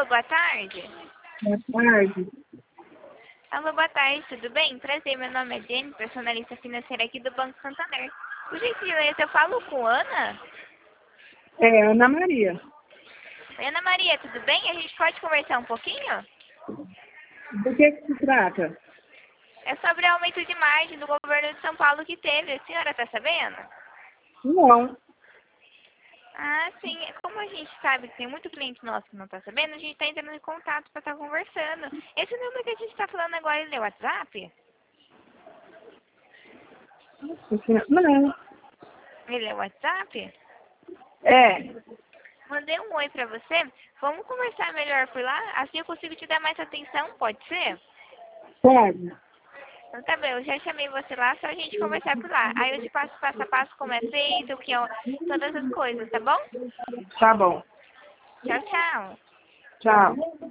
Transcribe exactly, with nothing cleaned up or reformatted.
Alô, boa tarde. Boa tarde. Alô, boa tarde, tudo bem? Prazer, meu nome é Jenny, personalista financeira aqui do Banco Santander. Por gentileza, eu falo com Ana? É, Ana Maria. Oi, Ana Maria, tudo bem? A gente pode conversar um pouquinho? Do que que se trata? É sobre o aumento de margem do governo de São Paulo que teve. A senhora está sabendo? Não. Ah, sim. Como a gente sabe que tem muito cliente nosso que não está sabendo, a gente está entrando em contato para estar conversando. Esse número que a gente está falando agora, ele é o WhatsApp? Não. Ele é o WhatsApp? É. Mandei um oi pra você. Vamos conversar melhor por lá? Assim eu consigo te dar mais atenção, pode ser? Pode. Então tá bem, eu já chamei você lá, só a gente conversar por lá. Aí eu te passo passo a passo como é feito, o que é, todas as coisas, tá bom? Tá bom. Tchau, tchau. Tchau.